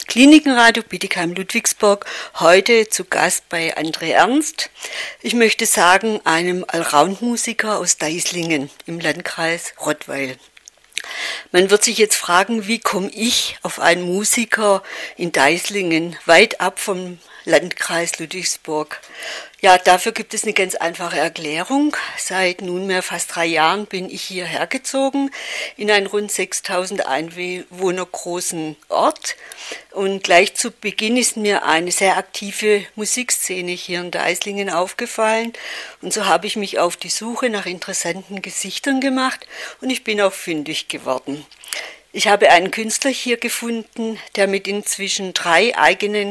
Klinikenradio Bietigheim-Ludwigsburg, heute zu Gast bei André Ernst. Ich möchte sagen, einem Allround-Musiker aus Deislingen im Landkreis Rottweil. Man wird sich jetzt fragen, wie komme ich auf einen Musiker in Deislingen, weit ab vom Landkreis Ludwigsburg? Ja, dafür gibt es eine ganz einfache Erklärung. Seit nunmehr fast 3 Jahren bin ich hierher gezogen in einen rund 6000 Einwohner großen Ort. Und gleich zu Beginn ist mir eine sehr aktive Musikszene hier in Deislingen aufgefallen. Und so habe ich mich auf die Suche nach interessanten Gesichtern gemacht und ich bin auch fündig geworden. Ich habe einen Künstler hier gefunden, der mit inzwischen 3 eigenen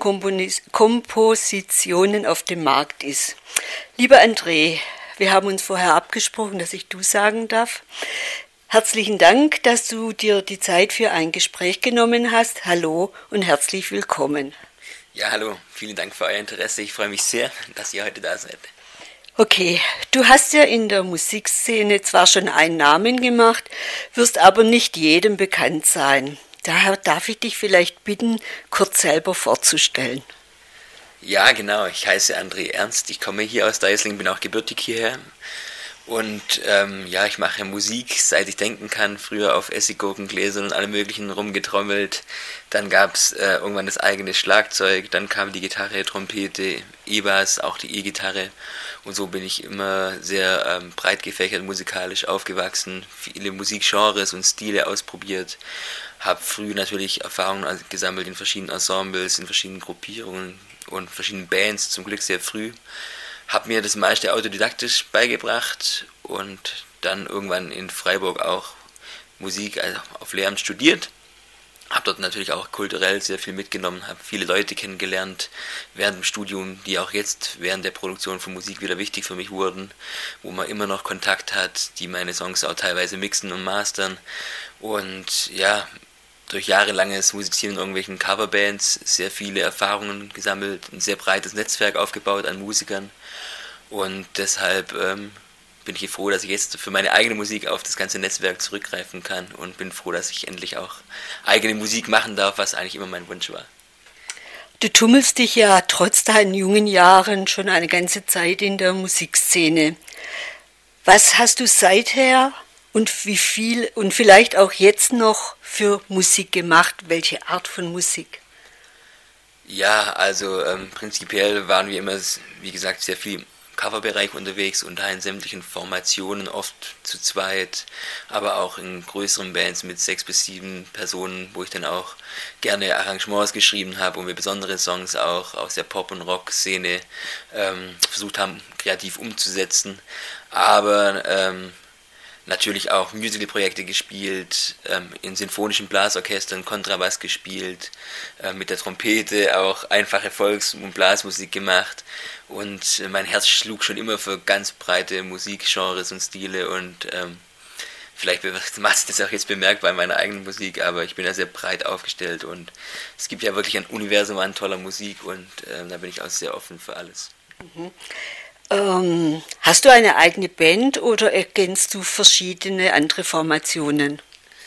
Kompositionen auf dem Markt ist. Lieber André, wir haben uns vorher abgesprochen, dass ich du sagen darf. Herzlichen Dank, dass du dir die Zeit für ein Gespräch genommen hast. Hallo und herzlich willkommen. Ja, hallo, vielen Dank für euer Interesse. Ich freue mich sehr, dass ihr heute da seid. Okay, du hast ja in der Musikszene zwar schon einen Namen gemacht, wirst aber nicht jedem bekannt sein. Daher darf ich dich vielleicht bitten, kurz selber vorzustellen. Ja, genau, ich heiße André Ernst, ich komme hier aus Deislingen, bin auch gebürtig hierher. Und ich mache Musik, seit ich denken kann, früher auf Essiggurkengläsern und allem möglichen rumgetrommelt. Dann gab es irgendwann das eigene Schlagzeug, dann kam die Gitarre, Trompete, E-Bass, auch die E-Gitarre. Und so bin ich immer sehr breit gefächert musikalisch aufgewachsen, viele Musikgenres und Stile ausprobiert. Habe früh natürlich Erfahrungen gesammelt in verschiedenen Ensembles, in verschiedenen Gruppierungen und verschiedenen Bands, zum Glück sehr früh. Habe mir das meiste autodidaktisch beigebracht und dann irgendwann in Freiburg auch Musik auf Lehramt studiert. Habe dort natürlich auch kulturell sehr viel mitgenommen, habe viele Leute kennengelernt während dem Studium, die auch jetzt während der Produktion von Musik wieder wichtig für mich wurden, wo man immer noch Kontakt hat, die meine Songs auch teilweise mixen und mastern. Und ja, durch jahrelanges Musizieren in irgendwelchen Coverbands sehr viele Erfahrungen gesammelt, ein sehr breites Netzwerk aufgebaut an Musikern. Und deshalb bin ich froh, dass ich jetzt für meine eigene Musik auf das ganze Netzwerk zurückgreifen kann und bin froh, dass ich endlich auch eigene Musik machen darf, was eigentlich immer mein Wunsch war. Du tummelst dich ja trotz deinen jungen Jahren schon eine ganze Zeit in der Musikszene. Was hast du seither und wie viel und vielleicht auch jetzt noch für Musik gemacht? Welche Art von Musik? Ja, also prinzipiell waren wir immer, wie gesagt, sehr viel im Coverbereich unterwegs und da in sämtlichen Formationen, oft zu zweit, aber auch in größeren Bands mit 6 bis 7 Personen, wo ich dann auch gerne Arrangements geschrieben habe und wir besondere Songs auch aus der Pop- und Rock-Szene versucht haben, kreativ umzusetzen. Aber natürlich auch Musical-Projekte gespielt, in sinfonischen Blasorchestern Kontrabass gespielt, mit der Trompete auch einfache Volks- und Blasmusik gemacht und mein Herz schlug schon immer für ganz breite Musikgenres und Stile und vielleicht macht sich das auch jetzt bemerkbar in meiner eigenen Musik, aber ich bin ja sehr breit aufgestellt und es gibt ja wirklich ein Universum an toller Musik und da bin ich auch sehr offen für alles. Mhm. Hast du eine eigene Band oder ergänzt du verschiedene andere Formationen?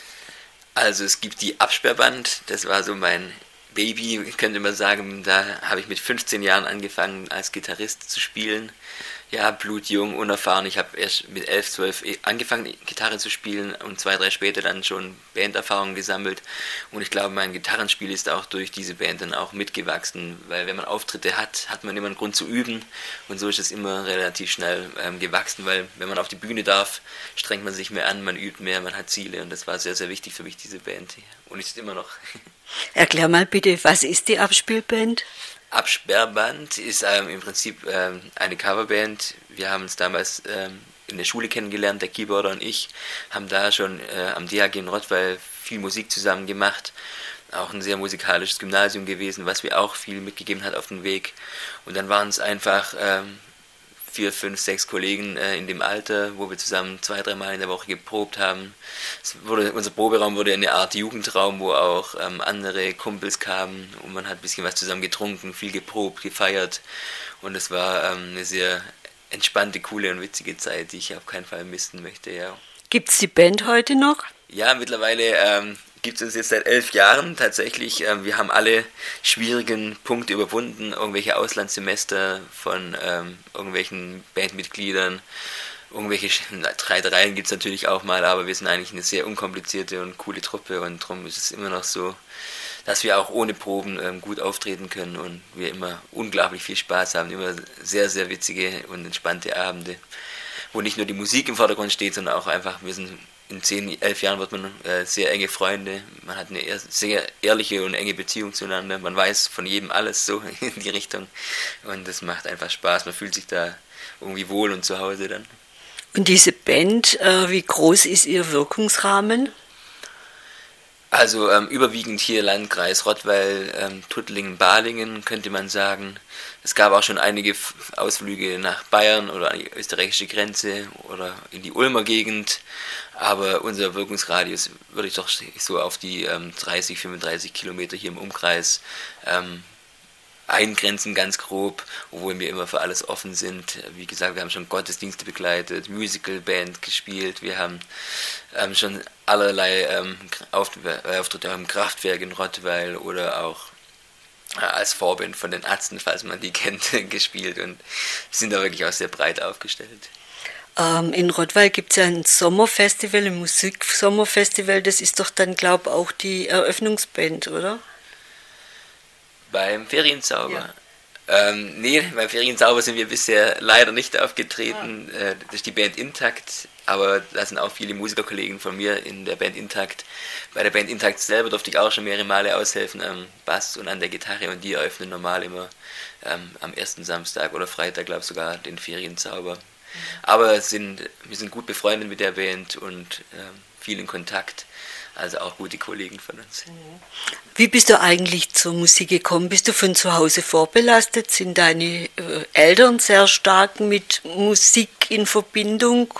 Also es gibt die Absperrband, das war so mein Baby, könnte man sagen. Da habe ich mit 15 Jahren angefangen als Gitarrist zu spielen. Ja, blutjung, unerfahren. Ich habe erst mit 11, 12 angefangen, Gitarre zu spielen und 2, 3 später dann schon Banderfahrungen gesammelt. Und ich glaube, mein Gitarrenspiel ist auch durch diese Band dann auch mitgewachsen, weil wenn man Auftritte hat, hat man immer einen Grund zu üben. Und so ist es immer relativ schnell gewachsen, weil wenn man auf die Bühne darf, strengt man sich mehr an, man übt mehr, man hat Ziele. Und das war sehr, sehr wichtig für mich, diese Band. Und ist immer noch. Erklär mal bitte, was ist die Abspielband? Absperrband ist im Prinzip eine Coverband. Wir haben uns damals in der Schule kennengelernt, der Keyboarder und ich, haben da schon am DHG in Rottweil viel Musik zusammen gemacht. Auch ein sehr musikalisches Gymnasium gewesen, was mir auch viel mitgegeben hat auf den Weg. Und dann waren es einfach 4, 5, 6 Kollegen in dem Alter, wo wir zusammen 2, 3 Mal in der Woche geprobt haben. Unser Proberaum wurde eine Art Jugendraum, wo auch andere Kumpels kamen und man hat ein bisschen was zusammen getrunken, viel geprobt, gefeiert und es war eine sehr entspannte, coole und witzige Zeit, die ich auf keinen Fall missen möchte. Ja. Gibt's die Band heute noch? Ja, mittlerweile gibt es uns jetzt seit 11 Jahren tatsächlich. Wir haben alle schwierigen Punkte überwunden, irgendwelche Auslandssemester von irgendwelchen Bandmitgliedern, irgendwelche Streitereien gibt es natürlich auch mal, aber wir sind eigentlich eine sehr unkomplizierte und coole Truppe und darum ist es immer noch so, dass wir auch ohne Proben gut auftreten können und wir immer unglaublich viel Spaß haben, immer sehr, sehr witzige und entspannte Abende, wo nicht nur die Musik im Vordergrund steht, sondern auch einfach, wir sind in 10, 11 Jahren wird man sehr enge Freunde, man hat eine sehr ehrliche und enge Beziehung zueinander, man weiß von jedem alles so in die Richtung und das macht einfach Spaß, man fühlt sich da irgendwie wohl und zu Hause dann. Und diese Band, wie groß ist ihr Wirkungsrahmen? Also überwiegend hier Landkreis Rottweil, Tuttlingen, Balingen könnte man sagen. Es gab auch schon einige Ausflüge nach Bayern oder an die österreichische Grenze oder in die Ulmer Gegend, aber unser Wirkungsradius würde ich doch so auf die 30, 35 Kilometer hier im Umkreis eingrenzen, ganz grob, obwohl wir immer für alles offen sind. Wie gesagt, wir haben schon Gottesdienste begleitet, Musicalband gespielt, wir haben schon allerlei Auftritte im Kraftwerk in Rottweil oder auch als Vorband von den Ärzten, falls man die kennt, gespielt und sind da wirklich auch sehr breit aufgestellt. In Rottweil gibt es ja ein Sommerfestival, ein Musiksommerfestival, das ist doch dann, glaube ich, auch die Eröffnungsband, oder? Beim Ferienzauber? Ja. Nee, beim Ferienzauber sind wir bisher leider nicht aufgetreten. Das ist die Band Intakt, aber da sind auch viele Musikerkollegen von mir in der Band Intakt. Bei der Band Intakt selber durfte ich auch schon mehrere Male aushelfen am Bass und an der Gitarre und die eröffnen normal immer am ersten Samstag oder Freitag, glaube ich, sogar den Ferienzauber. Aber wir sind gut befreundet mit der Band und viel in Kontakt. Also auch gute Kollegen von uns. Wie bist du eigentlich zur Musik gekommen? Bist du von zu Hause vorbelastet? Sind deine Eltern sehr stark mit Musik in Verbindung?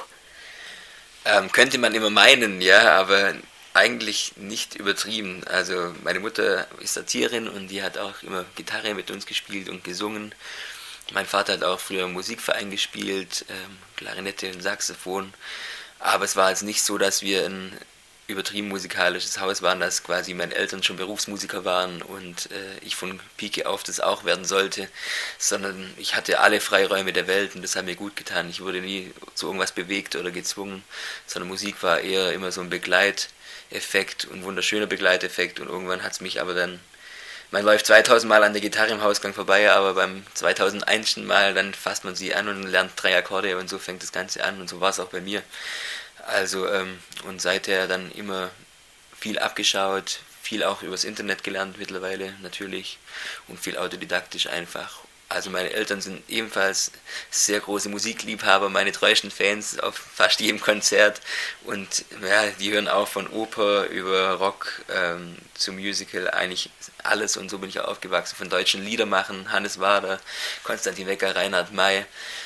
Könnte man immer meinen, ja, aber eigentlich nicht übertrieben. Also meine Mutter ist Erzieherin und die hat auch immer Gitarre mit uns gespielt und gesungen. Mein Vater hat auch früher im Musikverein gespielt, Klarinette und Saxophon. Aber es war jetzt nicht so, dass wir ein übertrieben musikalisches Haus waren, dass quasi meine Eltern schon Berufsmusiker waren und ich von Pike auf das auch werden sollte, sondern ich hatte alle Freiräume der Welt und das hat mir gut getan. Ich wurde nie zu irgendwas bewegt oder gezwungen, sondern Musik war eher immer so ein Begleiteffekt, ein wunderschöner Begleiteffekt und irgendwann hat es mich aber dann, man läuft 2000 Mal an der Gitarre im Hausgang vorbei, aber beim 2001. Mal dann fasst man sie an und lernt 3 Akkorde und so fängt das Ganze an und so war es auch bei mir. Also, und seither dann immer viel abgeschaut, viel auch übers Internet gelernt mittlerweile natürlich und viel autodidaktisch einfach. Also meine Eltern sind ebenfalls sehr große Musikliebhaber, meine treuesten Fans auf fast jedem Konzert und ja, die hören auch von Oper über Rock zu Musical eigentlich alles und so bin ich auch aufgewachsen, von deutschen Liedermachern, Hannes Wader, Konstantin Wecker, Reinhard May,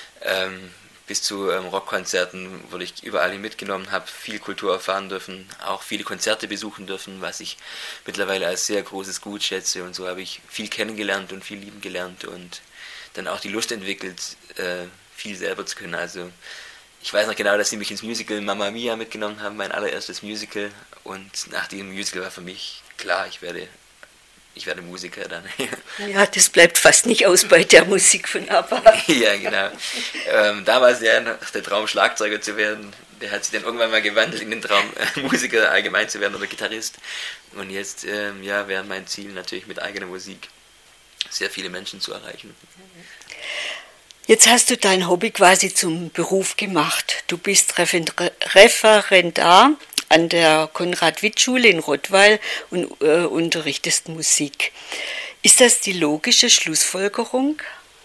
bis zu Rockkonzerten wurde ich überall hin mitgenommen, habe viel Kultur erfahren dürfen, auch viele Konzerte besuchen dürfen, was ich mittlerweile als sehr großes Gut schätze und so habe ich viel kennengelernt und viel lieben gelernt und dann auch die Lust entwickelt, viel selber zu können. Also ich weiß noch genau, dass sie mich ins Musical Mamma Mia mitgenommen haben, mein allererstes Musical und nach diesem Musical war für mich klar, ich werde Musiker dann. Ja, das bleibt fast nicht aus bei der Musik von ABBA. Ja, genau. Damals ja noch der Traum, Schlagzeuger zu werden. Der hat sich dann irgendwann mal gewandelt in den Traum, Musiker allgemein zu werden oder Gitarrist. Und jetzt ja, wäre mein Ziel natürlich mit eigener Musik sehr viele Menschen zu erreichen. Jetzt hast du dein Hobby quasi zum Beruf gemacht. Du bist Referendar an der Konrad-Witt-Schule in Rottweil und unterrichtest Musik. Ist das die logische Schlussfolgerung?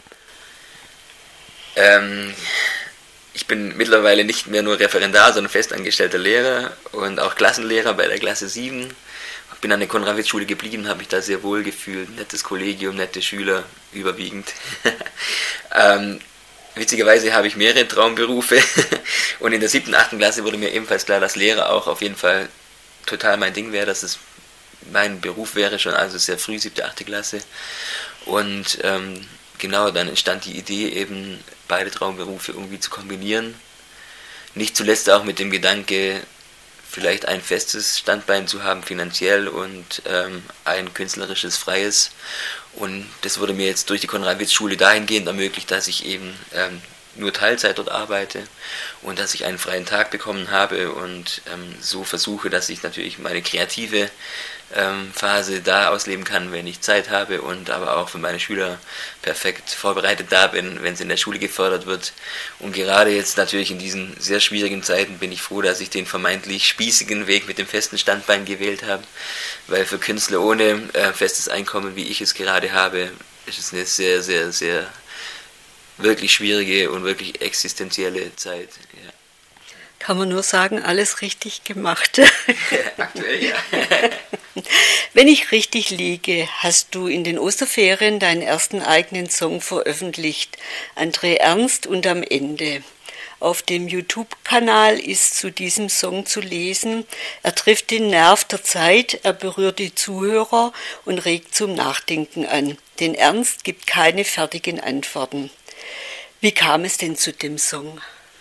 Ich bin mittlerweile nicht mehr nur Referendar, sondern festangestellter Lehrer und auch Klassenlehrer bei der Klasse 7. Bin an der Konrad-Witt-Schule geblieben, habe mich da sehr wohl gefühlt. Nettes Kollegium, nette Schüler, überwiegend. Witzigerweise habe ich mehrere Traumberufe und in der 7., 8. Klasse wurde mir ebenfalls klar, dass Lehrer auch auf jeden Fall total mein Ding wäre, dass es mein Beruf wäre, schon also sehr früh, 7., 8. Klasse. Und genau, dann entstand die Idee, eben beide Traumberufe irgendwie zu kombinieren. Nicht zuletzt auch mit dem Gedanke, vielleicht ein festes Standbein zu haben finanziell und ein künstlerisches freies. Und das wurde mir jetzt durch die Konrad-Witz-Schule dahingehend ermöglicht, dass ich eben nur Teilzeit dort arbeite und dass ich einen freien Tag bekommen habe und so versuche, dass ich natürlich meine kreative Phase da ausleben kann, wenn ich Zeit habe und aber auch für meine Schüler perfekt vorbereitet da bin, wenn es in der Schule gefördert wird. Und gerade jetzt natürlich in diesen sehr schwierigen Zeiten bin ich froh, dass ich den vermeintlich spießigen Weg mit dem festen Standbein gewählt habe, weil für Künstler ohne festes Einkommen, wie ich es gerade habe, ist es eine sehr, sehr, sehr wirklich schwierige und wirklich existenzielle Zeit. Ja. Kann man nur sagen, alles richtig gemacht. Aktuell ja. Wenn ich richtig liege, hast du in den Osterferien deinen ersten eigenen Song veröffentlicht, André Ernst und am Ende. Auf dem YouTube-Kanal ist zu diesem Song zu lesen, er trifft den Nerv der Zeit, er berührt die Zuhörer und regt zum Nachdenken an. Denn Ernst gibt keine fertigen Antworten. Wie kam es denn zu dem Song?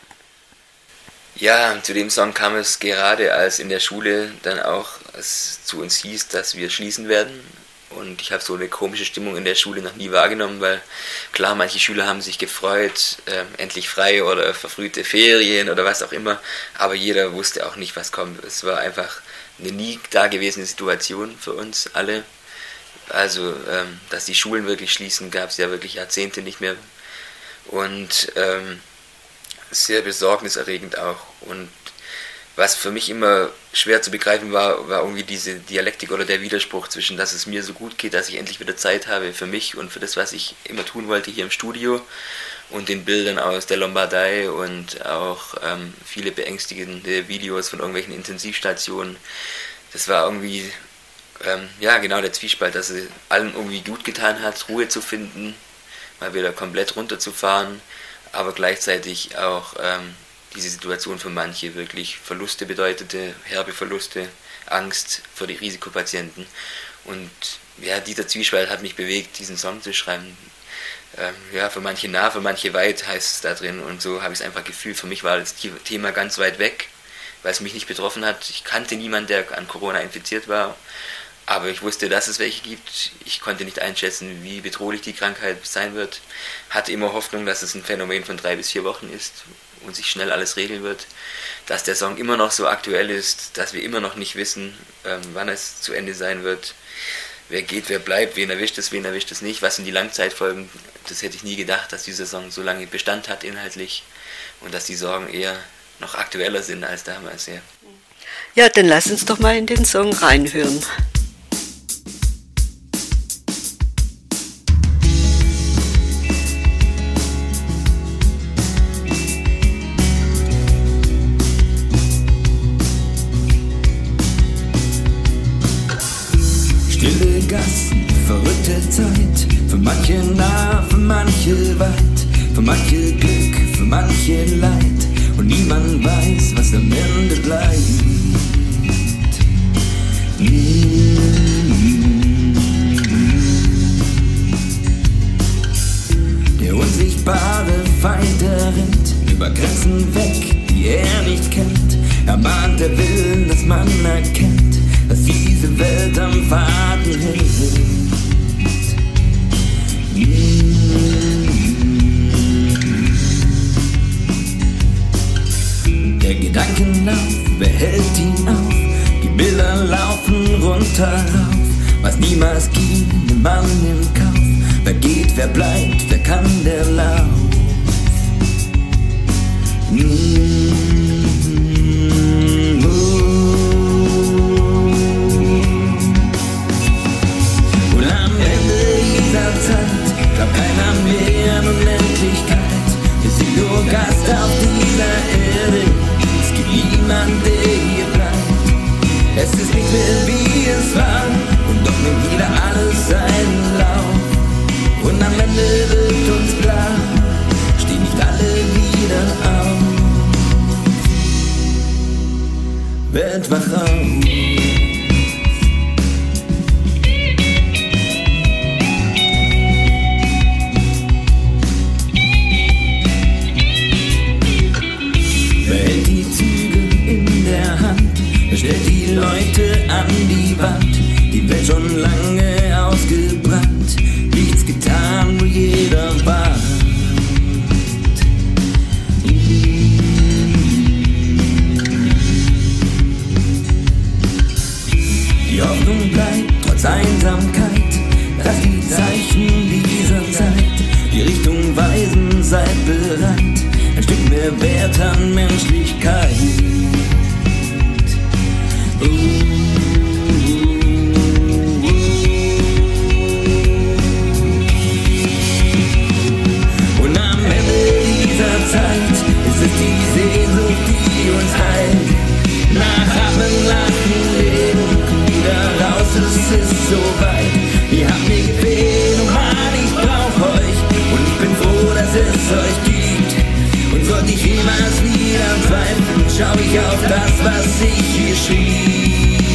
Ja, zu dem Song kam es gerade, als in der Schule dann auch es zu uns hieß, dass wir schließen werden. Und ich habe so eine komische Stimmung in der Schule noch nie wahrgenommen, weil klar, manche Schüler haben sich gefreut, endlich frei oder verfrühte Ferien oder was auch immer, aber jeder wusste auch nicht, was kommt. Es war einfach eine nie dagewesene Situation für uns alle. Also, dass die Schulen wirklich schließen, gab es ja wirklich Jahrzehnte nicht mehr. Und sehr besorgniserregend auch. Und was für mich immer schwer zu begreifen war irgendwie diese Dialektik oder der Widerspruch zwischen, dass es mir so gut geht, dass ich endlich wieder Zeit habe für mich und für das, was ich immer tun wollte hier im Studio, und den Bildern aus der Lombardei und auch viele beängstigende Videos von irgendwelchen Intensivstationen. Das war irgendwie, ja genau, der Zwiespalt, dass es allen irgendwie gut getan hat, Ruhe zu finden, mal wieder komplett runterzufahren, aber gleichzeitig auch diese Situation für manche wirklich Verluste bedeutete, herbe Verluste, Angst vor die Risikopatienten. Und ja, dieser Zwiespalt hat mich bewegt, diesen Song zu schreiben. Ja, für manche nah, für manche weit heißt es da drin, und so habe ich es einfach gefühlt. Für mich war das Thema ganz weit weg, weil es mich nicht betroffen hat. Ich kannte niemanden, der an Corona infiziert war. Aber ich wusste, dass es welche gibt. Ich konnte nicht einschätzen, wie bedrohlich die Krankheit sein wird. Hatte immer Hoffnung, dass es ein Phänomen von 3 bis 4 Wochen ist und sich schnell alles regeln wird. Dass der Song immer noch so aktuell ist, dass wir immer noch nicht wissen, wann es zu Ende sein wird. Wer geht, wer bleibt, wen erwischt es nicht. Was sind die Langzeitfolgen? Das hätte ich nie gedacht, dass dieser Song so lange Bestand hat inhaltlich und dass die Sorgen eher noch aktueller sind als damals. Ja, Ja, dann lass uns doch mal in den Song reinhören. Stille Gassen, verrückte Zeit, für manche nah, für manche weit, für manche Glück, für manche Leid, und niemand weiß, was am Ende bleibt. Der unsichtbare Feind, der rennt über Grenzen weg, die er nicht kennt. Er mahnt, er will, dass man erkennt, dass diese Welt am Faden hält. Der Gedankenlauf, wer hält ihn auf? Die Bilder laufen runter rauf. Was niemals ging, nimmt man in Kauf. Wer geht, wer bleibt, wer kann, der Lauf. Glaubt keiner mehr an Unendlichkeit. Wir sind nur Gast auf dieser Erde. Es gibt niemanden, der hier bleibt. Es ist nicht mehr wie es war, und doch nimmt wieder alles seinen Lauf. Und am Ende wird uns klar, dass die Zeichen dieser Zeit die Richtung weisen, seid bereit, ein Stück mehr Wert an Menschlichkeit. Und am Ende dieser Zeit ist es die Sehnsucht, die uns heilt. Nachatmen, lachen, leben, wieder raus, es ist soweit. Ihr habt mir gefehlt, oh Mann, ich brauch euch. Und ich bin froh, dass es euch gibt. Und sollte ich jemals wieder zweifeln, schau ich auf das, was ich hier schrieb.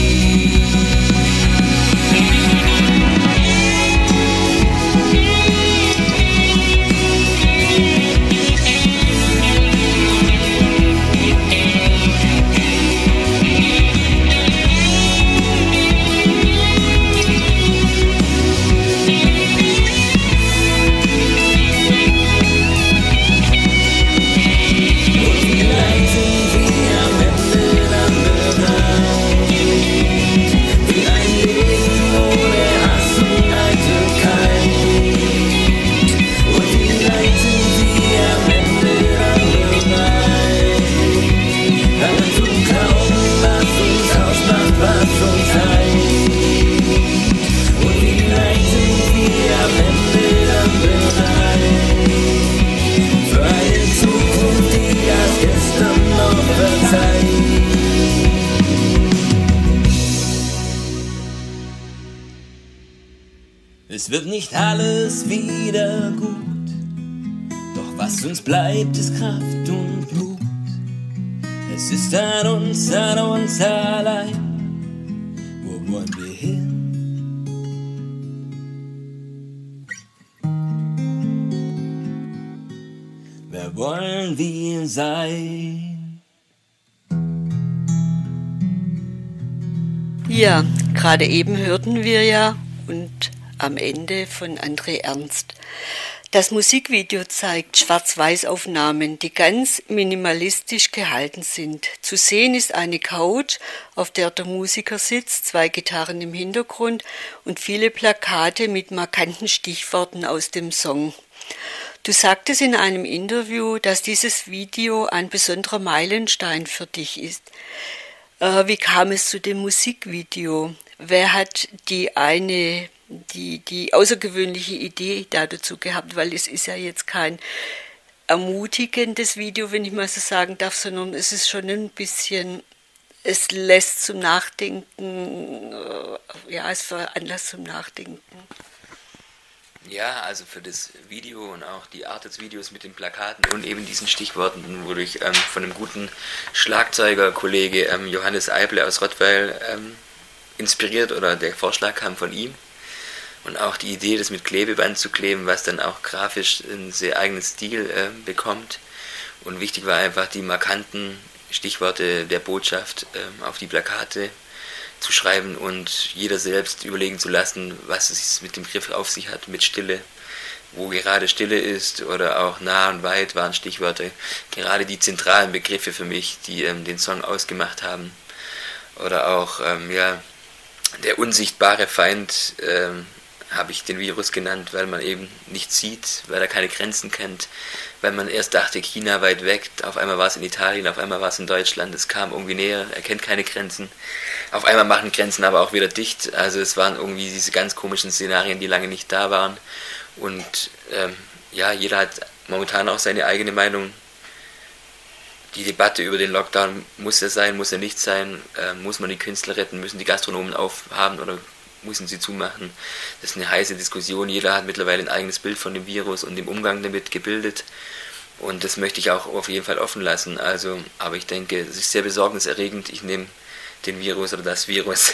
Es wird nicht alles wieder gut, doch was uns bleibt, ist Kraft und Mut. Es ist an uns allein. Wo wollen wir hin? Wer wollen wir sein? Ja, gerade eben hörten wir ja und am Ende von André Ernst. Das Musikvideo zeigt Schwarz-Weiß-Aufnahmen, die ganz minimalistisch gehalten sind. Zu sehen ist eine Couch, auf der der Musiker sitzt, 2 Gitarren im Hintergrund und viele Plakate mit markanten Stichworten aus dem Song. Du sagtest in einem Interview, dass dieses Video ein besonderer Meilenstein für dich ist. Wie kam es zu dem Musikvideo? Wer hat die außergewöhnliche Idee dazu gehabt, weil es ist ja jetzt kein ermutigendes Video, wenn ich mal so sagen darf, sondern es ist schon ein bisschen, es lässt zum Nachdenken, ja, es veranlasst zum Nachdenken. Ja, also für das Video und auch die Art des Videos mit den Plakaten und eben diesen Stichworten wurde ich von einem guten Schlagzeugerkollege Johannes Eible aus Rottweil inspiriert, oder der Vorschlag kam von ihm. Und auch die Idee, das mit Klebeband zu kleben, was dann auch grafisch einen sehr eigenen Stil bekommt. Und wichtig war einfach, die markanten Stichworte der Botschaft auf die Plakate zu schreiben und jeder selbst überlegen zu lassen, was es mit dem Begriff auf sich hat, mit Stille. Wo gerade Stille ist oder auch nah und weit waren Stichworte. Gerade die zentralen Begriffe für mich, die den Song ausgemacht haben. Oder auch der unsichtbare Feind, habe ich den Virus genannt, weil man eben nichts sieht, weil er keine Grenzen kennt, weil man erst dachte, China weit weg, auf einmal war es in Italien, auf einmal war es in Deutschland, es kam irgendwie näher, er kennt keine Grenzen, auf einmal machen Grenzen aber auch wieder dicht, also es waren irgendwie diese ganz komischen Szenarien, die lange nicht da waren und jeder hat momentan auch seine eigene Meinung. Die Debatte über den Lockdown, muss er sein, muss er nicht sein, muss man die Künstler retten, müssen die Gastronomen aufhaben oder müssen sie zumachen. Das ist eine heiße Diskussion. Jeder hat mittlerweile ein eigenes Bild von dem Virus und dem Umgang damit gebildet. Und das möchte ich auch auf jeden Fall offen lassen. Also, aber ich denke, es ist sehr besorgniserregend. Ich nehme den Virus oder das Virus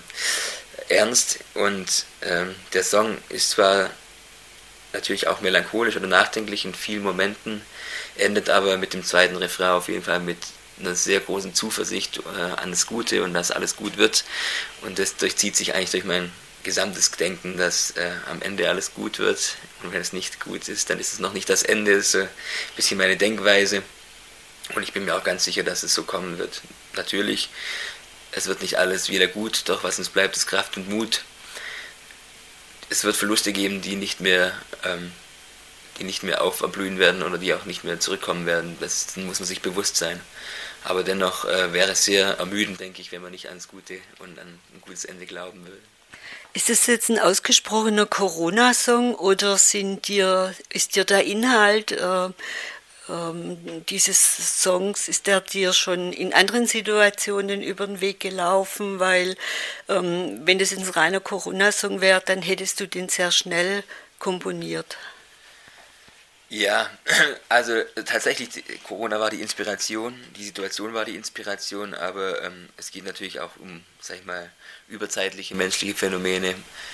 ernst. Und der Song ist zwar natürlich auch melancholisch oder nachdenklich in vielen Momenten, endet aber mit dem zweiten Refrain auf jeden Fall mit einer sehr großen Zuversicht an das Gute und dass alles gut wird. Und das durchzieht sich eigentlich durch mein gesamtes Denken, dass am Ende alles gut wird. Und wenn es nicht gut ist, dann ist es noch nicht das Ende. Das ist ein bisschen meine Denkweise. Und ich bin mir auch ganz sicher, dass es so kommen wird. Natürlich, es wird nicht alles wieder gut, doch was uns bleibt, ist Kraft und Mut. es wird Verluste geben, die nicht mehr auferblühen werden oder die auch nicht mehr zurückkommen werden. Das muss man sich bewusst sein. Aber dennoch wäre es sehr ermüdend, denke ich, wenn man nicht ans Gute und an ein gutes Ende glauben würde. Ist es jetzt ein ausgesprochener Corona-Song oder ist dir der Inhalt dieses Songs, ist der dir schon in anderen Situationen über den Weg gelaufen? Weil wenn das ein reiner Corona-Song wäre, dann hättest du den sehr schnell komponiert. Ja, also tatsächlich, Corona war die Inspiration, die Situation war die Inspiration, aber es geht natürlich auch um, sag ich mal, überzeitliche menschliche Phänomene,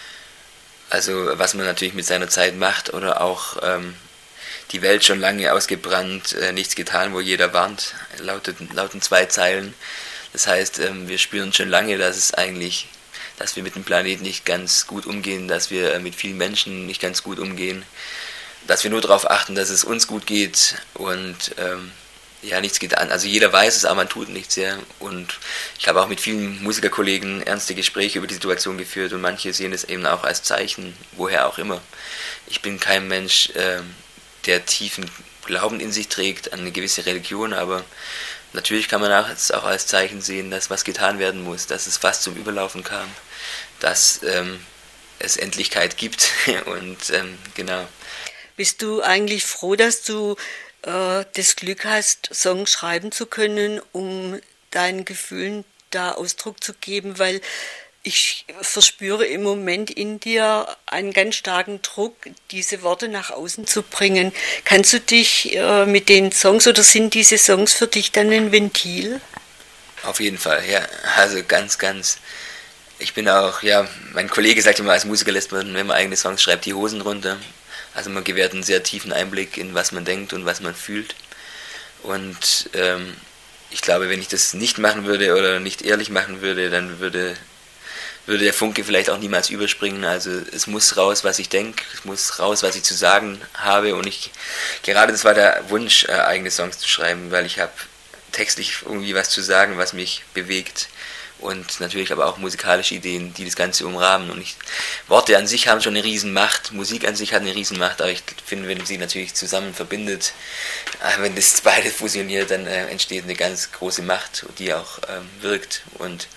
also was man natürlich mit seiner Zeit macht oder auch die Welt schon lange ausgebrannt, nichts getan, wo jeder warnt, lauten 2 Zeilen. Das heißt, wir spüren schon lange, dass wir mit dem Planeten nicht ganz gut umgehen, dass wir mit vielen Menschen nicht ganz gut umgehen, dass wir nur darauf achten, dass es uns gut geht und nichts getan. Also jeder weiß es, aber man tut nichts, ja. Und ich habe auch mit vielen Musikerkollegen ernste Gespräche über die Situation geführt und manche sehen es eben auch als Zeichen, woher auch immer. Ich bin kein Mensch, der tiefen Glauben in sich trägt an eine gewisse Religion, aber natürlich kann man es auch als Zeichen sehen, dass was getan werden muss, dass es fast zum Überlaufen kam, dass es Endlichkeit gibt und genau. Bist du eigentlich froh, dass du das Glück hast, Songs schreiben zu können, um deinen Gefühlen da Ausdruck zu geben? Weil ich verspüre im Moment in dir einen ganz starken Druck, diese Worte nach außen zu bringen. Kannst du dich mit den Songs oder sind diese Songs für dich dann ein Ventil? Auf jeden Fall, ja. Also ganz, ganz. Ich bin auch, ja, mein Kollege sagt immer, als Musiker lässt man, wenn man eigene Songs schreibt, die Hosen runter. Also man gewährt einen sehr tiefen Einblick in was man denkt und was man fühlt. Und ich glaube, wenn ich das nicht machen würde oder nicht ehrlich machen würde, dann würde der Funke vielleicht auch niemals überspringen. Also es muss raus, was ich denke, es muss raus, was ich zu sagen habe. Und gerade das war der Wunsch, eigene Songs zu schreiben, weil ich habe textlich irgendwie was zu sagen, was mich bewegt. Und natürlich aber auch musikalische Ideen, die das Ganze umrahmen. Und Worte an sich haben schon eine Riesenmacht, Musik an sich hat eine Riesenmacht, aber ich finde, wenn man sie natürlich zusammen verbindet, wenn das beide fusioniert, dann entsteht eine ganz große Macht, die auch wirkt. Und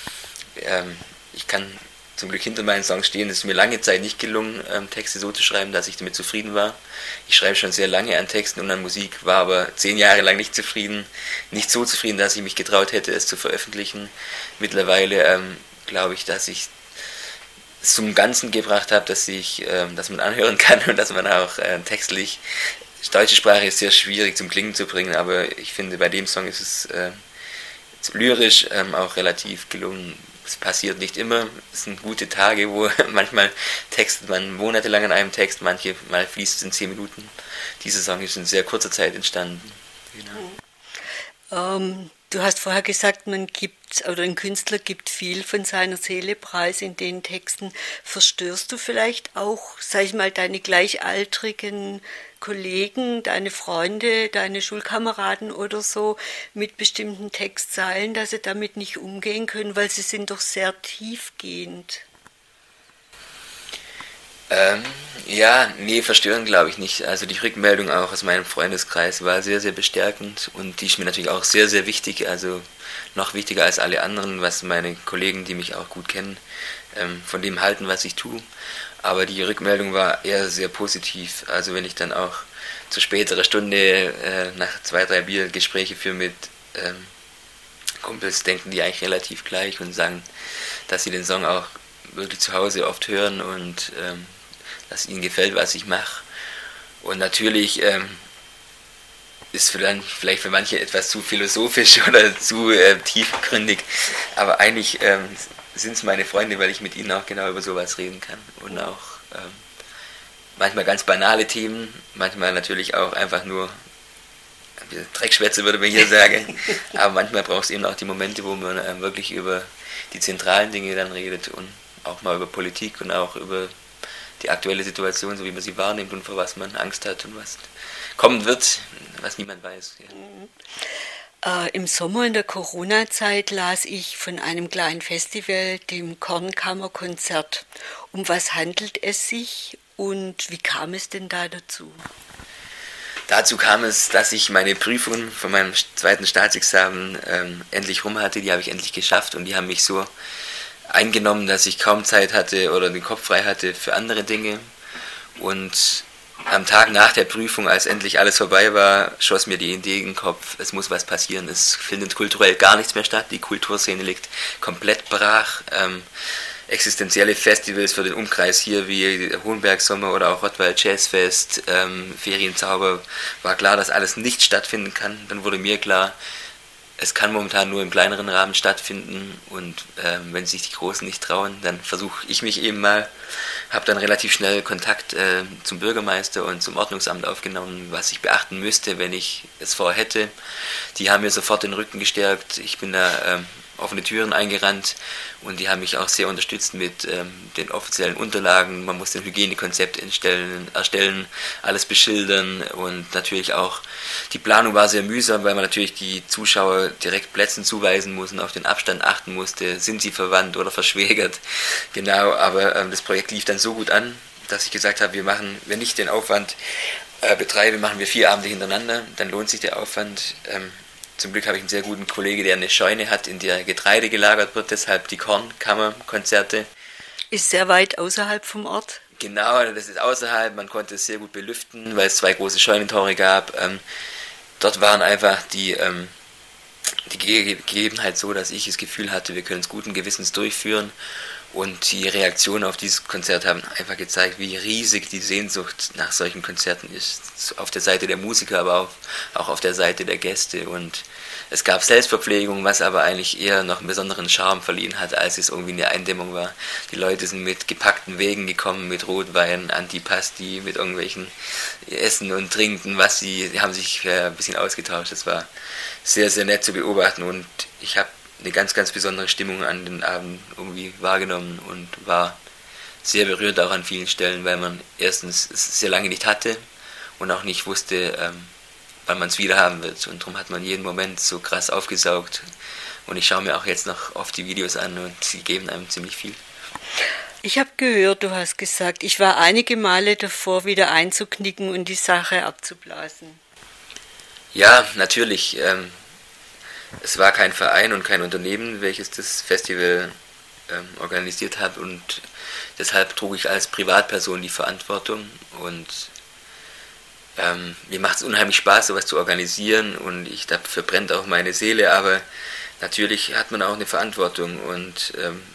ich kann zum Glück hinter meinen Songs stehen. Es ist mir lange Zeit nicht gelungen, Texte so zu schreiben, dass ich damit zufrieden war. Ich schreibe schon sehr lange an Texten und an Musik, war aber 10 Jahre lang nicht zufrieden. Nicht so zufrieden, dass ich mich getraut hätte, es zu veröffentlichen. Mittlerweile glaube ich, dass ich es zum Ganzen gebracht habe, dass man anhören kann und dass man auch textlich, deutsche Sprache ist sehr schwierig zum Klingen zu bringen, aber ich finde, bei dem Song ist es lyrisch auch relativ gelungen. Es passiert nicht immer, es sind gute Tage, wo manchmal textet man monatelang an einem Text, manchmal fließt es in 10 Minuten. Dieser Song ist in sehr kurzer Zeit entstanden. Genau. Du hast vorher gesagt, ein Künstler gibt viel von seiner Seele preis in den Texten. Verstörst du vielleicht auch, sag ich mal, deine gleichaltrigen Kollegen, deine Freunde, deine Schulkameraden oder so mit bestimmten Textzeilen, dass sie damit nicht umgehen können, weil sie sind doch sehr tiefgehend? Verstören glaube ich nicht. Also die Rückmeldung auch aus meinem Freundeskreis war sehr, sehr bestärkend und die ist mir natürlich auch sehr, sehr wichtig, also noch wichtiger als alle anderen, was meine Kollegen, die mich auch gut kennen, von dem halten, was ich tue. Aber die Rückmeldung war eher sehr positiv. Also wenn ich dann auch zu späterer Stunde nach 2, 3 Bier Gespräche führe mit Kumpels, denken die eigentlich relativ gleich und sagen, dass sie den Song auch wirklich zu Hause oft hören und dass ihnen gefällt, was ich mache. Und natürlich ist vielleicht für manche etwas zu philosophisch oder zu tiefgründig, aber eigentlich sind es meine Freunde, weil ich mit ihnen auch genau über sowas reden kann. Und auch manchmal ganz banale Themen, manchmal natürlich auch einfach nur Dreckschwätze, würde man hier sagen. Aber manchmal braucht es eben auch die Momente, wo man wirklich über die zentralen Dinge dann redet und auch mal über Politik und auch über die aktuelle Situation, so wie man sie wahrnimmt und vor was man Angst hat und was kommen wird, was niemand weiß. Im Sommer in der Corona-Zeit las ich von einem kleinen Festival, dem Kornkammerkonzert. Um was handelt es sich und wie kam es denn da dazu? Dazu kam es, dass ich meine Prüfung von meinem zweiten Staatsexamen endlich rum hatte. Die habe ich endlich geschafft und die haben mich so eingenommen, dass ich kaum Zeit hatte oder den Kopf frei hatte für andere Dinge. Und am Tag nach der Prüfung, als endlich alles vorbei war, schoss mir die Idee in den Kopf, es muss was passieren. Es findet kulturell gar nichts mehr statt, die Kulturszene liegt komplett brach. Existenzielle Festivals für den Umkreis hier wie Hohenberg Sommer oder auch Rottweil Jazzfest, Ferienzauber, war klar, dass alles nicht stattfinden kann. Dann wurde mir klar, es kann momentan nur im kleineren Rahmen stattfinden und wenn sich die Großen nicht trauen, dann versuche ich mich eben mal. Habe dann relativ schnell Kontakt zum Bürgermeister und zum Ordnungsamt aufgenommen, was ich beachten müsste, wenn ich es vorhätte. Die haben mir sofort den Rücken gestärkt. Ich bin da offene Türen eingerannt und die haben mich auch sehr unterstützt mit den offiziellen Unterlagen. Man muss ein Hygienekonzept erstellen, alles beschildern und natürlich auch die Planung war sehr mühsam, weil man natürlich die Zuschauer direkt Plätzen zuweisen muss und auf den Abstand achten musste. Sind sie verwandt oder verschwägert? Genau, aber das Projekt lief dann so gut an, dass ich gesagt habe, wir machen, wenn ich den Aufwand betreibe, machen wir 4 Abende hintereinander, dann lohnt sich der Aufwand. Zum Glück habe ich einen sehr guten Kollegen, der eine Scheune hat, in der Getreide gelagert wird, deshalb die Kornkammerkonzerte. Ist sehr weit außerhalb vom Ort? Genau, das ist außerhalb, man konnte es sehr gut belüften, weil es 2 große Scheunentore gab. Dort waren einfach die Gegebenheit so, dass ich das Gefühl hatte, wir können es guten Gewissens durchführen. Und die Reaktionen auf dieses Konzert haben einfach gezeigt, wie riesig die Sehnsucht nach solchen Konzerten ist. Auf der Seite der Musiker, aber auch auf der Seite der Gäste. Und es gab Selbstverpflegung, was aber eigentlich eher noch einen besonderen Charme verliehen hat, als es irgendwie eine Eindämmung war. Die Leute sind mit gepackten Wegen gekommen, mit Rotwein, Antipasti, mit irgendwelchen Essen und Trinken, die haben sich ein bisschen ausgetauscht. Das war sehr, sehr nett zu beobachten und ich habe eine ganz, ganz besondere Stimmung an den Abend irgendwie wahrgenommen und war sehr berührt auch an vielen Stellen, weil man erstens es sehr lange nicht hatte und auch nicht wusste, wann man es wieder haben wird. Und darum hat man jeden Moment so krass aufgesaugt. Und ich schaue mir auch jetzt noch oft die Videos an und sie geben einem ziemlich viel. Ich habe gehört, du hast gesagt, ich war einige Male davor, wieder einzuknicken und die Sache abzublasen. Ja, natürlich. Es war kein Verein und kein Unternehmen, welches das Festival organisiert hat und deshalb trug ich als Privatperson die Verantwortung und mir macht es unheimlich Spaß, sowas zu organisieren und dafür brennt auch meine Seele, aber natürlich hat man auch eine Verantwortung und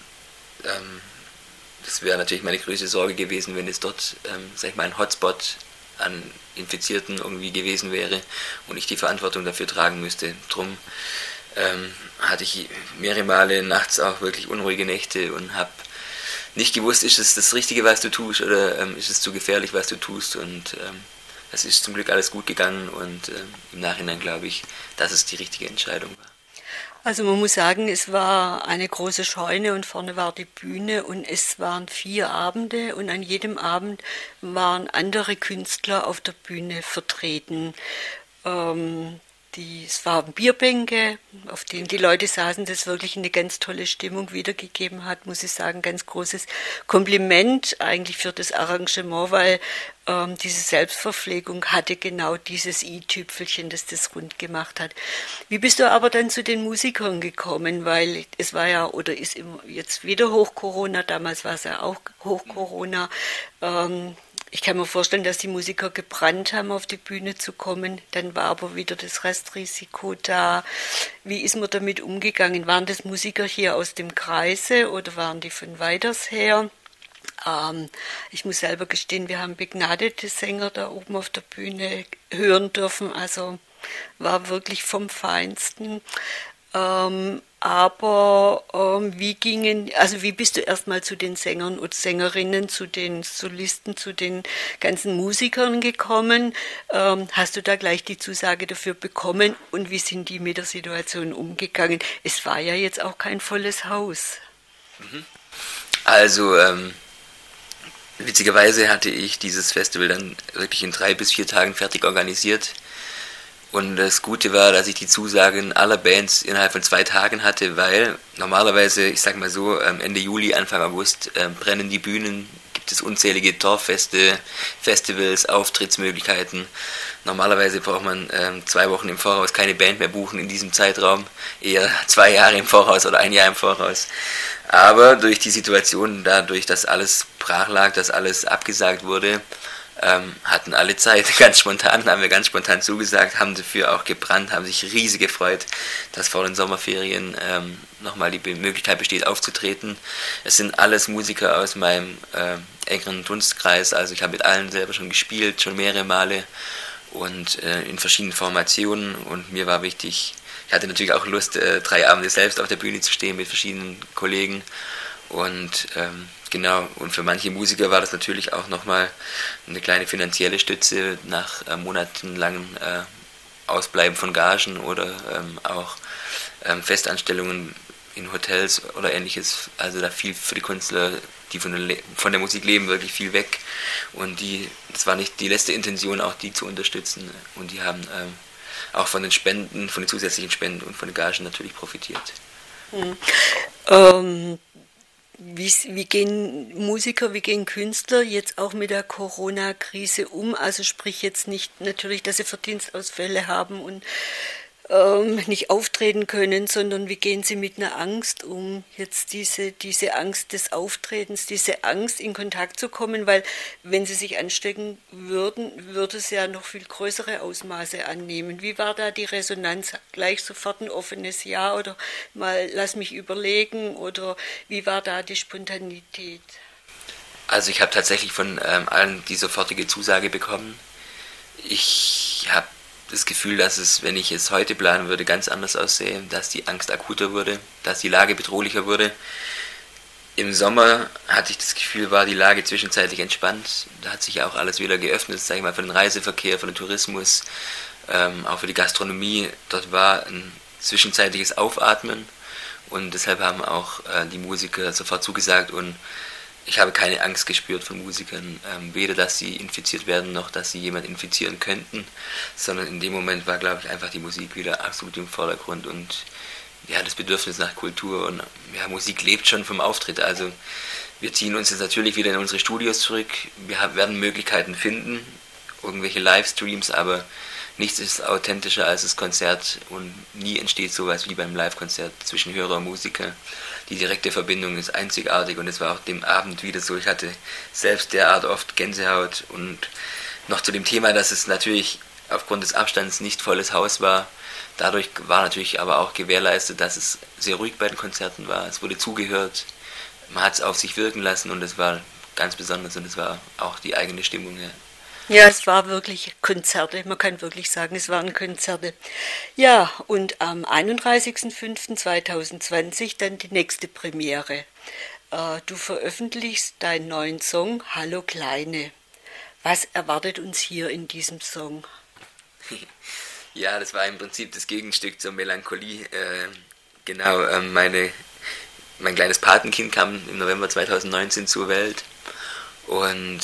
das wäre natürlich meine größte Sorge gewesen, wenn es dort, sag ich mal, ein Hotspot an Infizierten irgendwie gewesen wäre und ich die Verantwortung dafür tragen müsste. Drum hatte ich mehrere Male nachts auch wirklich unruhige Nächte und habe nicht gewusst, ist es das Richtige, was du tust oder ist es zu gefährlich, was du tust und das ist zum Glück alles gut gegangen und im Nachhinein glaube ich, dass es die richtige Entscheidung war. Also man muss sagen, es war eine große Scheune und vorne war die Bühne und es waren 4 Abende und an jedem Abend waren andere Künstler auf der Bühne vertreten. Es waren Bierbänke, auf denen die Leute saßen, das wirklich eine ganz tolle Stimmung wiedergegeben hat, muss ich sagen. Ganz großes Kompliment eigentlich für das Arrangement, weil diese Selbstverpflegung hatte genau dieses i-Tüpfelchen, das das rund gemacht hat. Wie bist du aber dann zu den Musikern gekommen? Weil es war ja, oder ist immer jetzt wieder Hoch-Corona, damals war es ja auch Hoch-Corona. Ich kann mir vorstellen, dass die Musiker gebrannt haben, auf die Bühne zu kommen. Dann war aber wieder das Restrisiko da. Wie ist man damit umgegangen? Waren das Musiker hier aus dem Kreise oder waren die von weiters her? Ich muss selber gestehen, wir haben begnadete Sänger da oben auf der Bühne hören dürfen. Also war wirklich vom Feinsten. Wie bist du erstmal zu den Sängern und Sängerinnen, zu den Solisten, zu den ganzen Musikern gekommen? Hast du da gleich die Zusage dafür bekommen und wie sind die mit der Situation umgegangen? Es war ja jetzt auch kein volles Haus. Also, witzigerweise hatte ich dieses Festival dann wirklich in 3 bis 4 Tagen fertig organisiert Und das Gute war, dass ich die Zusagen aller Bands innerhalb von 2 Tagen hatte, weil normalerweise, ich sag mal so, Ende Juli, Anfang August brennen die Bühnen, gibt es unzählige Dorffeste, Festivals, Auftrittsmöglichkeiten. Normalerweise braucht man 2 Wochen im Voraus keine Band mehr buchen in diesem Zeitraum, eher 2 Jahre im Voraus oder 1 Jahr im Voraus. Aber durch die Situation, dadurch, dass alles brach lag, dass alles abgesagt wurde, hatten alle Zeit, ganz spontan, haben wir ganz spontan zugesagt, haben dafür auch gebrannt, haben sich riesig gefreut, dass vor den Sommerferien nochmal die Möglichkeit besteht aufzutreten. Es sind alles Musiker aus meinem engeren Dunstkreis, also ich habe mit allen selber schon gespielt, schon mehrere Male und in verschiedenen Formationen, und mir war wichtig, ich hatte natürlich auch Lust, 3 Abende selbst auf der Bühne zu stehen mit verschiedenen Kollegen. Und genau, und für manche Musiker war das natürlich auch nochmal eine kleine finanzielle Stütze nach monatelangen Ausbleiben von Gagen oder auch Festanstellungen in Hotels oder ähnliches. Also da fiel für die Künstler, die von der Musik leben, wirklich viel weg. Und das war nicht die letzte Intention, auch die zu unterstützen. Und die haben auch von den Spenden, von den zusätzlichen Spenden und von den Gagen natürlich profitiert. Wie gehen Musiker, wie gehen Künstler jetzt auch mit der Corona-Krise um? Also sprich jetzt nicht natürlich, dass sie Verdienstausfälle haben und nicht auftreten können, sondern wie gehen sie mit einer Angst um? Jetzt diese Angst des Auftretens, diese Angst in Kontakt zu kommen, weil wenn sie sich anstecken würden, würde es ja noch viel größere Ausmaße annehmen. Wie war da die Resonanz? Gleich sofort ein offenes Ja oder mal lass mich überlegen, oder wie war da die Spontanität? Also ich habe tatsächlich von allen die sofortige Zusage bekommen. Ich habe das Gefühl, dass es, wenn ich es heute planen würde, ganz anders aussehe, dass die Angst akuter wurde, dass die Lage bedrohlicher wurde. Im Sommer hatte ich das Gefühl, war die Lage zwischenzeitlich entspannt. Da hat sich ja auch alles wieder geöffnet, sage ich mal, für den Reiseverkehr, für den Tourismus, auch für die Gastronomie. Dort war ein zwischenzeitliches Aufatmen, und deshalb haben auch die Musiker sofort zugesagt, und ich habe keine Angst gespürt von Musikern, weder dass sie infiziert werden, noch dass sie jemanden infizieren könnten, sondern in dem Moment war, glaube ich, einfach die Musik wieder absolut im Vordergrund und ja, das Bedürfnis nach Kultur, und ja, Musik lebt schon vom Auftritt. Also wir ziehen uns jetzt natürlich wieder in unsere Studios zurück, wir werden Möglichkeiten finden, irgendwelche Livestreams, aber nichts ist authentischer als das Konzert, und nie entsteht sowas wie beim Live-Konzert zwischen Hörer und Musiker. Die direkte Verbindung ist einzigartig, und es war auch dem Abend wieder so. Ich hatte selbst derart oft Gänsehaut, und noch zu dem Thema, dass es natürlich aufgrund des Abstands nicht volles Haus war. Dadurch war natürlich aber auch gewährleistet, dass es sehr ruhig bei den Konzerten war. Es wurde zugehört, man hat es auf sich wirken lassen, und es war ganz besonders, und es war auch die eigene Stimmung. Ja. Ja, es war wirklich Konzerte, man kann wirklich sagen, es waren Konzerte. Ja, und am 31.05.2020 dann die nächste Premiere. Du veröffentlichst deinen neuen Song Hallo Kleine. Was erwartet uns hier in diesem Song? Ja, das war im Prinzip das Gegenstück zur Melancholie. Genau, mein kleines Patenkind kam im November 2019 zur Welt, und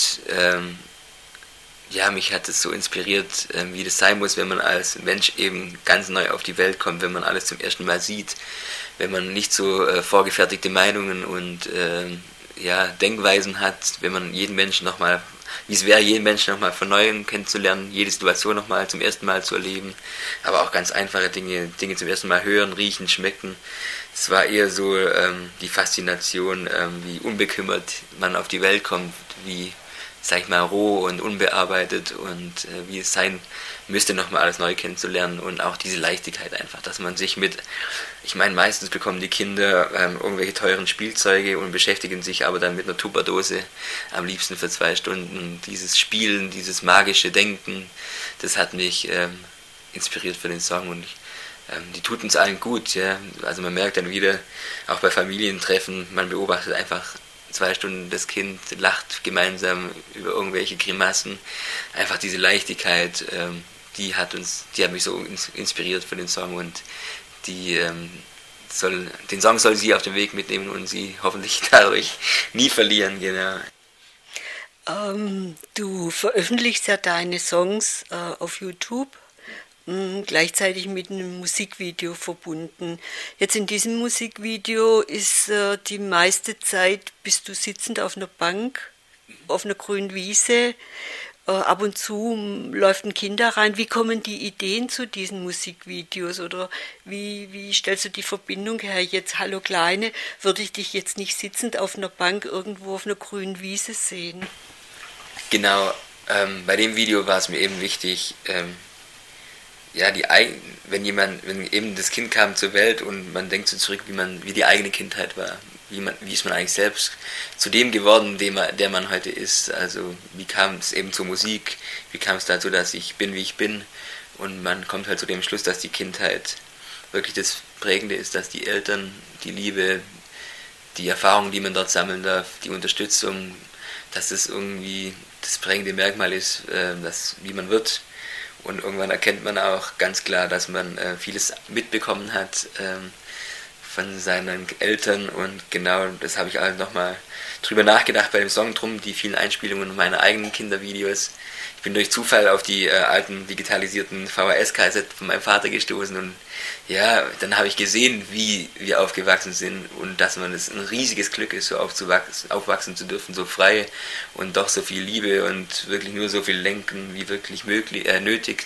ja, mich hat es so inspiriert, wie das sein muss, wenn man als Mensch eben ganz neu auf die Welt kommt, wenn man alles zum ersten Mal sieht, wenn man nicht so vorgefertigte Meinungen und ja, Denkweisen hat, wenn man jeden Menschen nochmal, wie es wäre, jeden Menschen nochmal von Neuem kennenzulernen, jede Situation nochmal zum ersten Mal zu erleben, aber auch ganz einfache Dinge zum ersten Mal hören, riechen, schmecken. Es war eher so die Faszination, wie unbekümmert man auf die Welt kommt, wie, sag ich mal, roh und unbearbeitet, und wie es sein müsste, nochmal alles neu kennenzulernen, und auch diese Leichtigkeit einfach, dass man sich ich meine, meistens bekommen die Kinder irgendwelche teuren Spielzeuge und beschäftigen sich aber dann mit einer Tupperdose, am liebsten für 2 Stunden. Dieses Spielen, dieses magische Denken, das hat mich inspiriert für den Song, und die tut uns allen gut, ja. Also man merkt dann wieder, auch bei Familientreffen, man beobachtet einfach 2 Stunden, das Kind lacht gemeinsam über irgendwelche Grimassen. Einfach diese Leichtigkeit, die hat mich so inspiriert für den Song, und den Song soll sie auf den Weg mitnehmen und sie hoffentlich dadurch nie verlieren, genau. Du veröffentlichst ja deine Songs auf YouTube. gleichzeitig mit einem Musikvideo verbunden. Jetzt in diesem Musikvideo ist die meiste Zeit bist du sitzend auf einer Bank, auf einer grünen Wiese. Ab und zu läuft ein Kind da rein. Wie kommen die Ideen zu diesen Musikvideos? Oder wie stellst du die Verbindung her? Jetzt, hallo Kleine, würde ich dich jetzt nicht sitzend auf einer Bank irgendwo auf einer grünen Wiese sehen? Genau, bei dem Video war es mir eben wichtig, ja, wenn eben das Kind kam zur Welt und man denkt so zurück, wie die eigene Kindheit war, wie ist man eigentlich selbst zu dem geworden, der man heute ist, also wie kam es eben zur Musik, wie kam es dazu, dass ich bin, wie ich bin, und man kommt halt zu dem Schluss, dass die Kindheit wirklich das Prägende ist, dass die Eltern, die Liebe, die Erfahrungen, die man dort sammeln darf, die Unterstützung, dass das irgendwie das prägende Merkmal ist, wie man wird. Und irgendwann erkennt man auch ganz klar, dass man vieles mitbekommen hat von seinen Eltern, und genau das habe ich halt nochmal drüber nachgedacht bei dem Song drum, die vielen Einspielungen meiner eigenen Kindervideos. Ich bin durch Zufall auf die alten digitalisierten VHS-Kassetten von meinem Vater gestoßen, und ja, dann habe ich gesehen, wie wir aufgewachsen sind und dass man es ein riesiges Glück ist, so aufwachsen zu dürfen, so frei und doch so viel Liebe und wirklich nur so viel lenken, wie wirklich nötigt.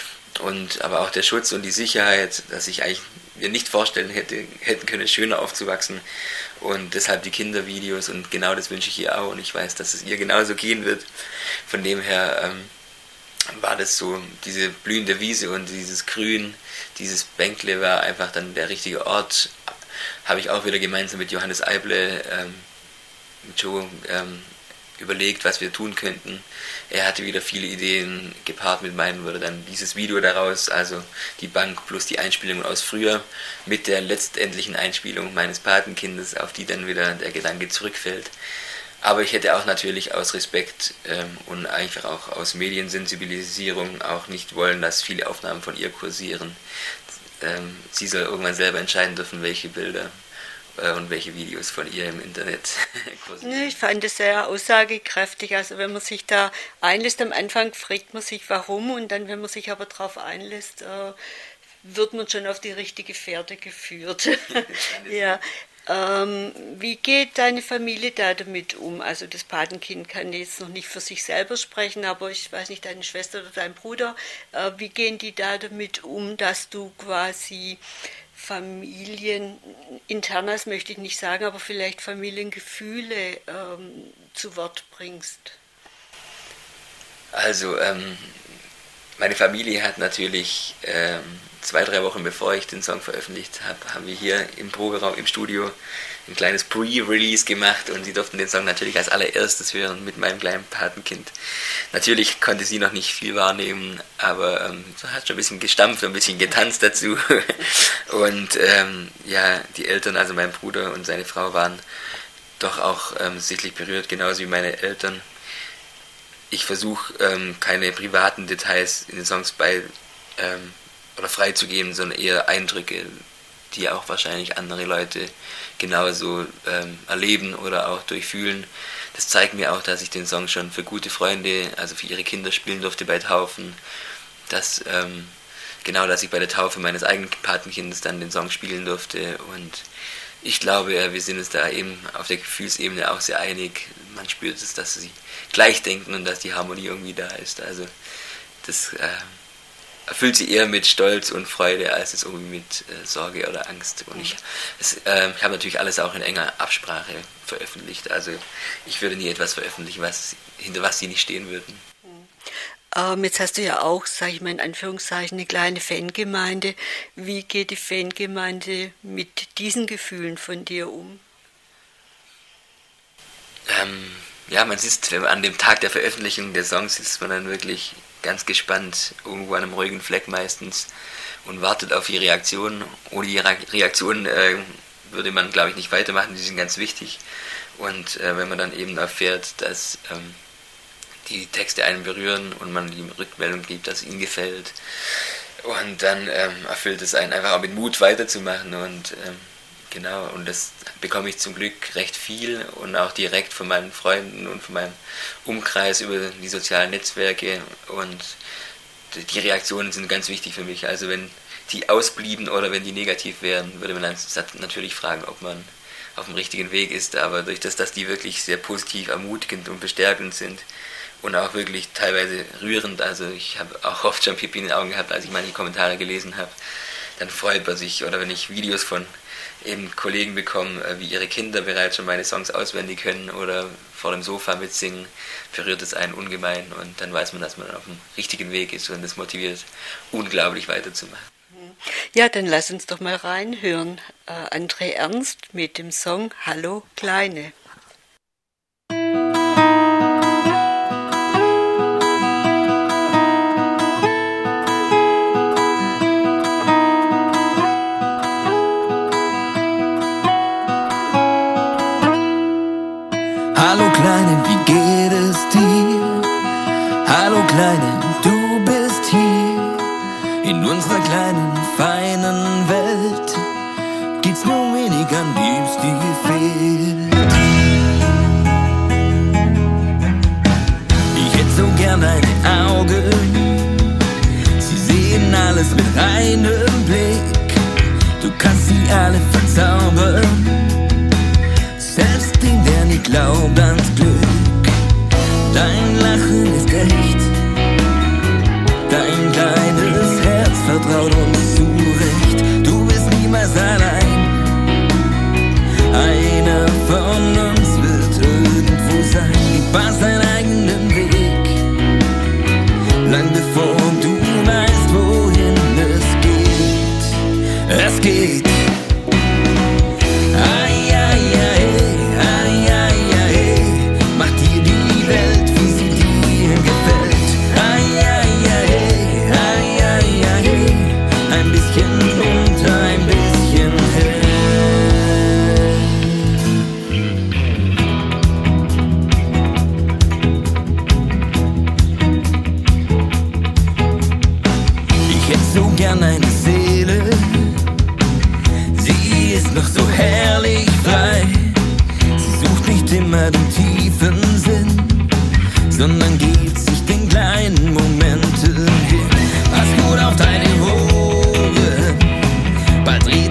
Und aber auch der Schutz und die Sicherheit, dass ich eigentlich mir nicht vorstellen hätten können, schöner aufzuwachsen, und deshalb die Kindervideos, und genau das wünsche ich ihr auch, und ich weiß, dass es ihr genauso gehen wird. Von dem her war das so, diese blühende Wiese und dieses Grün, dieses Bänkle war einfach dann der richtige Ort. Habe ich auch wieder gemeinsam mit Johannes Eible, mit Joe, überlegt, was wir tun könnten. Er hatte wieder viele Ideen, gepaart mit meinen wurde dann dieses Video daraus, also die Bank plus die Einspielung aus früher mit der letztendlichen Einspielung meines Patenkindes, auf die dann wieder der Gedanke zurückfällt. Aber ich hätte auch natürlich aus Respekt und einfach auch aus Mediensensibilisierung auch nicht wollen, dass viele Aufnahmen von ihr kursieren. Sie soll irgendwann selber entscheiden dürfen, welche Bilder und welche Videos von ihr im Internet kursieren. Ich fand es sehr aussagekräftig. Also wenn man sich da einlässt, am Anfang fragt man sich warum, und dann, wenn man sich aber darauf einlässt, wird man schon auf die richtige Fährte geführt. Ja. Wie geht deine Familie da damit um? Also das Patenkind kann jetzt noch nicht für sich selber sprechen, aber ich weiß nicht, deine Schwester oder dein Bruder, wie gehen die da damit um, dass du quasi familieninternes möchte ich nicht sagen, aber vielleicht Familiengefühle zu Wort bringst? Also, meine Familie hat natürlich 2-3 Wochen bevor ich den Song veröffentlicht habe, haben wir hier im Proberaum, im Studio, ein kleines Pre-Release gemacht, und sie durften den Song natürlich als allererstes hören mit meinem kleinen Patenkind. Natürlich konnte sie noch nicht viel wahrnehmen, aber hat schon ein bisschen gestampft, ein bisschen getanzt dazu. Und ja, die Eltern, also mein Bruder und seine Frau, waren doch auch sichtlich berührt, genauso wie meine Eltern. Ich versuche keine privaten Details in den Songs oder freizugeben, sondern eher Eindrücke, die auch wahrscheinlich andere Leute genauso erleben oder auch durchfühlen. Das zeigt mir auch, dass ich den Song schon für gute Freunde, also für ihre Kinder spielen durfte bei Taufen, dass ich bei der Taufe meines eigenen Patenkindes dann den Song spielen durfte, und ich glaube, wir sind uns da eben auf der Gefühlsebene auch sehr einig. Man spürt es, dass sie gleich denken und dass die Harmonie irgendwie da ist. Also das erfüllt sie eher mit Stolz und Freude, als es irgendwie mit Sorge oder Angst. Und ich habe natürlich alles auch in enger Absprache veröffentlicht. Also ich würde nie etwas veröffentlichen, hinter was sie nicht stehen würden. Jetzt hast du ja auch, sage ich mal in Anführungszeichen, eine kleine Fangemeinde. Wie geht die Fangemeinde mit diesen Gefühlen von dir um? Ja, man sitzt an dem Tag der Veröffentlichung der Songs, sitzt man dann wirklich ganz gespannt, irgendwo an einem ruhigen Fleck meistens, und wartet auf die Reaktion. Ohne die Reaktion würde man, glaube ich, nicht weitermachen, die sind ganz wichtig. Und wenn man dann eben erfährt, dass die Texte einen berühren und man die Rückmeldung gibt, dass es ihnen gefällt, und dann erfüllt es einen einfach auch mit Mut weiterzumachen, und genau, und das bekomme ich zum Glück recht viel, und auch direkt von meinen Freunden und von meinem Umkreis über die sozialen Netzwerke, und die Reaktionen sind ganz wichtig für mich. Also wenn die ausblieben oder wenn die negativ wären, würde man dann natürlich fragen, ob man auf dem richtigen Weg ist. Aber durch das, dass die wirklich sehr positiv, ermutigend und bestärkend sind und auch wirklich teilweise rührend, also ich habe auch oft schon Pipi in den Augen gehabt, als ich manche Kommentare gelesen habe, dann freut man sich. Oder wenn ich Videos von eben Kollegen bekomme, wie ihre Kinder bereits schon meine Songs auswendig können oder vor dem Sofa mitsingen, berührt es einen ungemein und dann weiß man, dass man auf dem richtigen Weg ist und das motiviert, unglaublich weiterzumachen. Ja, dann lass uns doch mal reinhören. André Ernst mit dem Song Hallo Kleine. Hallo Kleine, wie geht es dir? Hallo Kleine, du bist hier. In unserer kleinen, feinen Welt gibt's nur wenig, an dem's dir fehlt. Ich hätte so gern deine Augen, sie sehen alles mit einem Blick. Du kannst sie alle verzaubern, selbst den, der nicht glaubt ans Glück. Dein Lachen ist echt, dein kleines Herz vertraut uns zurecht. Du bist niemals allein, einer von uns wird irgendwo sein. Du bahst deinen eigenen Weg, lang bevor du weißt, wohin es geht. Es geht. Eine Seele, sie ist noch so herrlich frei. Sie sucht nicht immer den tiefen Sinn, sondern gibt sich den kleinen Momenten hin. Pass gut auf deine Ohren, bald dreht